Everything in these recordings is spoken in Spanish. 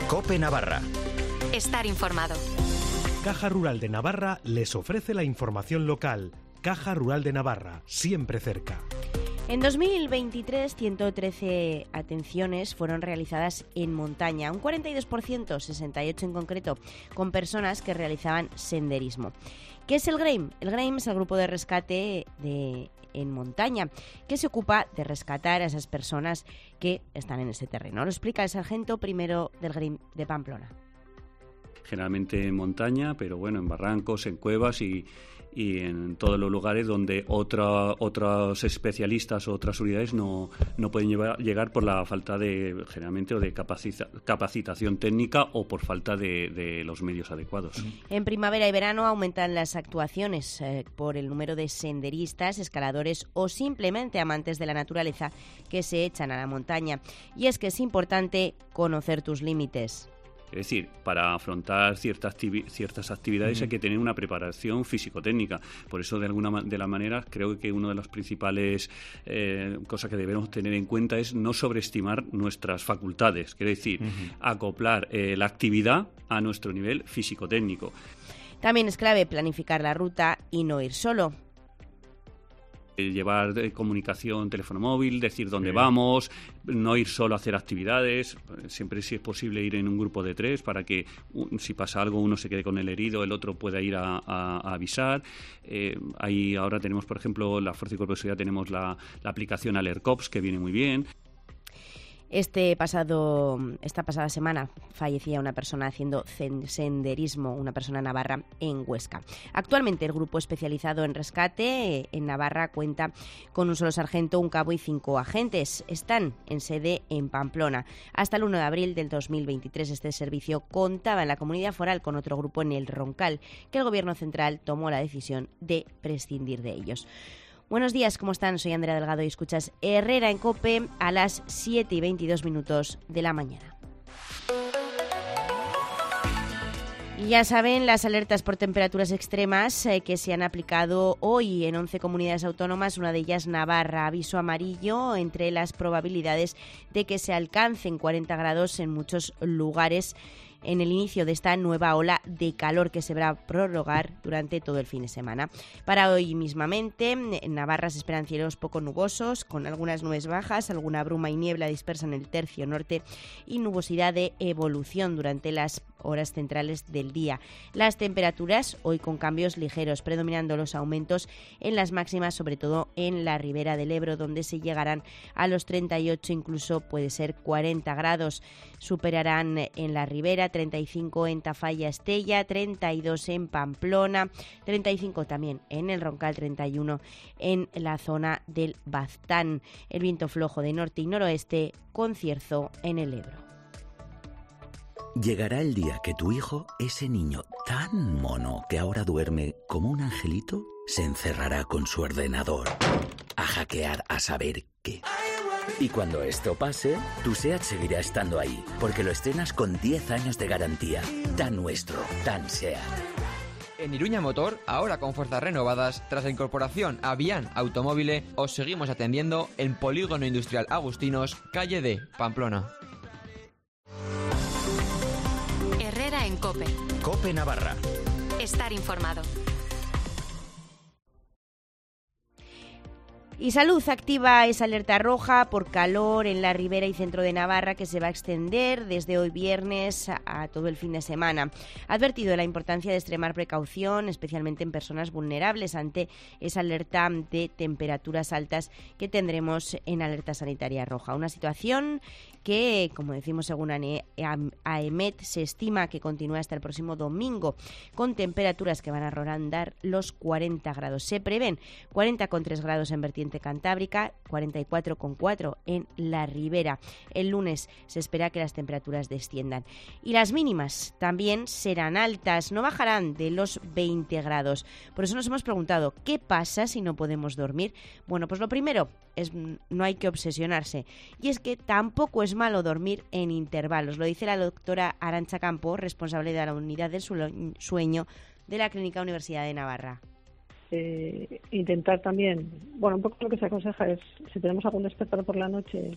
COPE Navarra. Estar informado. Caja Rural de Navarra les ofrece la información local. Caja Rural de Navarra, siempre cerca. En 2023, 113 atenciones fueron realizadas en montaña, un 42%, 68 en concreto, con personas que realizaban senderismo. ¿Qué es el GREIM? El GREIM es el grupo de rescate en montaña, que se ocupa de rescatar a esas personas que están en ese terreno. Lo explica el sargento primero del GREIM de Pamplona. Generalmente en montaña, pero bueno, en barrancos, en cuevas y en todos los lugares donde otros especialistas o otras unidades no pueden llegar por la falta de, generalmente, o de capacitación técnica o por falta de los medios adecuados. En primavera y verano aumentan las actuaciones por el número de senderistas, escaladores o simplemente amantes de la naturaleza que se echan a la montaña. Y es que es importante conocer tus límites. Es decir, para afrontar ciertas actividades hay que tener una preparación físico-técnica. Por eso, de alguna de las maneras, creo que una de las principales cosas que debemos tener en cuenta es no sobreestimar nuestras facultades. Quiere decir, acoplar la actividad a nuestro nivel físico-técnico. También es clave planificar la ruta y no ir solo. Llevar comunicación, teléfono móvil, decir dónde vamos, no ir solo a hacer actividades, siempre si es posible ir en un grupo de 3 para que si pasa algo uno se quede con el herido, el otro pueda ir a avisar. Ahí ahora tenemos, por ejemplo, la Fuerza y Cuerpo de Seguridad, tenemos la aplicación AlertCops, que viene muy bien. Esta pasada semana fallecía una persona haciendo senderismo, una persona navarra en Huesca. Actualmente el grupo especializado en rescate en Navarra cuenta con un solo sargento, un cabo y 5 agentes. Están en sede en Pamplona. Hasta el 1 de abril del 2023 este servicio contaba en la comunidad foral con otro grupo en el Roncal, que el Gobierno central tomó la decisión de prescindir de ellos. Buenos días, ¿cómo están? Soy Andrea Delgado y escuchas Herrera en COPE a las 7:22 de la mañana. Y ya saben, las alertas por temperaturas extremas que se han aplicado hoy en 11 comunidades autónomas, una de ellas Navarra, aviso amarillo entre las probabilidades de que se alcancen 40 grados en muchos lugares en el inicio de esta nueva ola de calor que se va a prorrogar durante todo el fin de semana. Para hoy mismamente, en Navarra se esperan cielos poco nubosos, con algunas nubes bajas, alguna bruma y niebla dispersa en el tercio norte y nubosidad de evolución durante las horas centrales del día. Las temperaturas hoy con cambios ligeros, predominando los aumentos en las máximas, sobre todo en la ribera del Ebro, donde se llegarán a los 38, incluso puede ser 40 grados. Superarán en la ribera, 35 en Tafalla, Estella, 32 en Pamplona, 35 también en el Roncal, 31 en la zona del Baztán. El viento flojo de norte y noroeste con cierzo en el Ebro. Llegará el día que tu hijo, ese niño tan mono que ahora duerme como un angelito, se encerrará con su ordenador a hackear a saber qué. Y cuando esto pase, tu SEAT seguirá estando ahí, porque lo estrenas con 10 años de garantía. Tan nuestro, tan SEAT. En Iruña Motor, ahora con fuerzas renovadas, tras la incorporación a Bian Automóvil, os seguimos atendiendo en Polígono Industrial Agustinos, calle D, Pamplona. Herrera en COPE. COPE Navarra. Estar informado. Y Salud activa esa alerta roja por calor en la ribera y centro de Navarra que se va a extender desde hoy viernes a todo el fin de semana. Ha advertido de la importancia de extremar precaución, especialmente en personas vulnerables, ante esa alerta de temperaturas altas que tendremos en alerta sanitaria roja. Una situación que, como decimos según AEMET, se estima que continúa hasta el próximo domingo, con temperaturas que van a rondar los 40 grados. Se prevén 40,3 grados en vertiente cantábrica, 44,4 en la ribera. El lunes se espera que las temperaturas desciendan. Y las mínimas también serán altas, no bajarán de los 20 grados. Por eso nos hemos preguntado, ¿qué pasa si no podemos dormir? Bueno, pues lo primero es no hay que obsesionarse. Y es que tampoco es malo dormir en intervalos. Lo dice la doctora Arantxa Campo, responsable de la unidad del sueño de la Clínica Universidad de Navarra. Intentar también, bueno, un poco lo que se aconseja es, si tenemos algún despertar por la noche,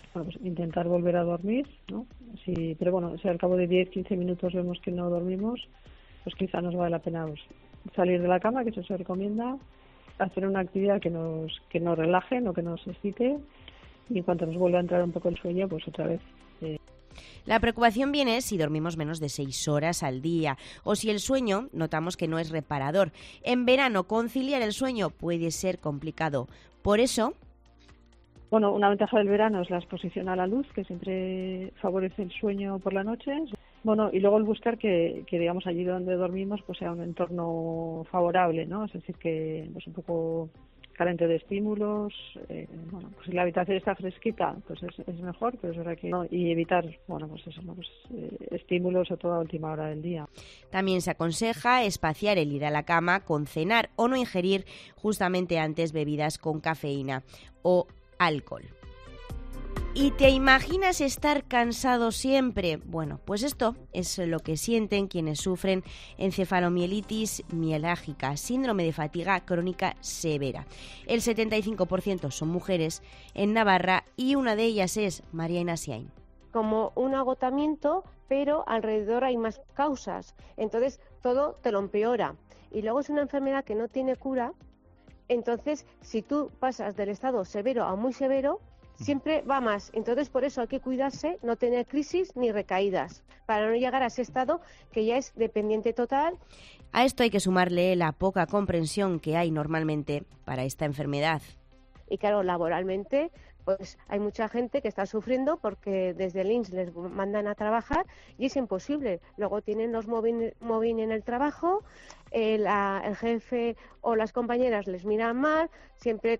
pues intentar volver a dormir, ¿no? Pero bueno, si al cabo de 10-15 minutos vemos que no dormimos, pues quizá nos vale la pena salir de la cama, que eso se recomienda, hacer una actividad que nos relaje, no que nos excite, y en cuanto nos vuelva a entrar un poco el sueño, pues otra vez. La preocupación viene si dormimos menos de 6 horas al día o si el sueño notamos que no es reparador. En verano conciliar el sueño puede ser complicado. Por eso... Bueno, una ventaja del verano es la exposición a la luz, que siempre favorece el sueño por la noche. Bueno, y luego el buscar que digamos, allí donde dormimos pues sea un entorno favorable, ¿no? Es decir, que pues un poco carente de estímulos. Bueno, pues si la habitación está fresquita, pues es mejor, pero es verdad que no. Y evitar, bueno, pues eso, ¿no? Pues, estímulos a toda última hora del día. También se aconseja espaciar el ir a la cama con cenar o no ingerir justamente antes bebidas con cafeína o alcohol. ¿Y te imaginas estar cansado siempre? Bueno, pues esto es lo que sienten quienes sufren encefalomielitis mielágica, síndrome de fatiga crónica severa. El 75% son mujeres en Navarra y una de ellas es María Inasiain. Como un agotamiento, pero alrededor hay más causas, entonces todo te lo empeora. Y luego es una enfermedad que no tiene cura, entonces si tú pasas del estado severo a muy severo, siempre va más. Entonces, por eso hay que cuidarse, no tener crisis ni recaídas, para no llegar a ese estado que ya es dependiente total. A esto hay que sumarle la poca comprensión que hay normalmente para esta enfermedad. Y claro, laboralmente, pues hay mucha gente que está sufriendo porque desde el INS les mandan a trabajar y es imposible. Luego tienen los mobbing en el trabajo, el jefe o las compañeras les miran mal, siempre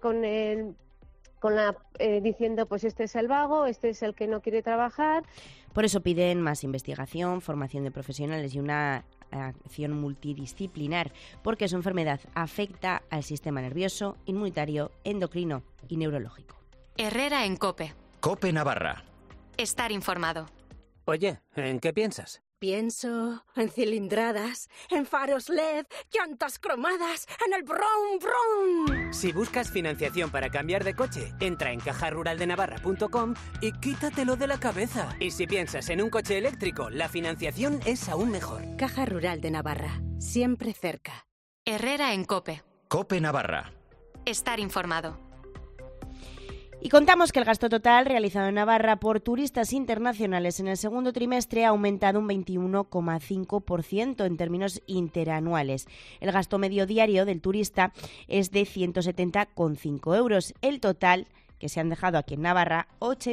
diciendo pues este es el vago, este es el que no quiere trabajar. Por eso piden más investigación, formación de profesionales y una acción multidisciplinar, porque su enfermedad afecta al sistema nervioso, inmunitario, endocrino y neurológico. Herrera en COPE. COPE Navarra. Estar informado. Oye, ¿en qué piensas? Pienso en cilindradas, en faros LED, llantas cromadas, en el brum brum. Si buscas financiación para cambiar de coche, entra en cajaruraldenavarra.com y quítatelo de la cabeza. Y si piensas en un coche eléctrico, la financiación es aún mejor. Caja Rural de Navarra, siempre cerca. Herrera en COPE. COPE Navarra. Estar informado. Y contamos que el gasto total realizado en Navarra por turistas internacionales en el segundo trimestre ha aumentado un 21,5% en términos interanuales. El gasto medio diario del turista es de 170,5 euros. El total que se han dejado aquí en Navarra,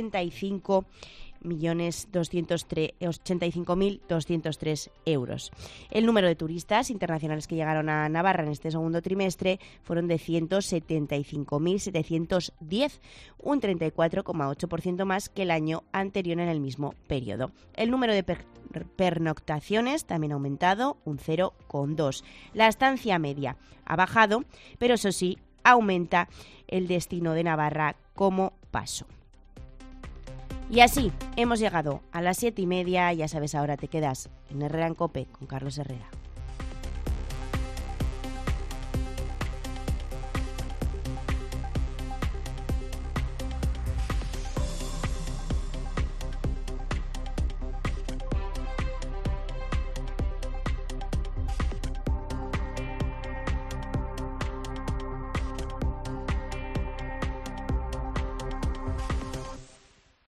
85.203 euros. El número de turistas internacionales que llegaron a Navarra en este segundo trimestre fueron de 175.710, un 34,8% más que el año anterior en el mismo periodo. El número de pernoctaciones también ha aumentado un 0,2. La estancia media ha bajado, pero eso sí, aumenta el destino de Navarra como paso. Y así hemos llegado a las 7:30. Ya sabes, ahora te quedas en Herrera en COPE con Carlos Herrera.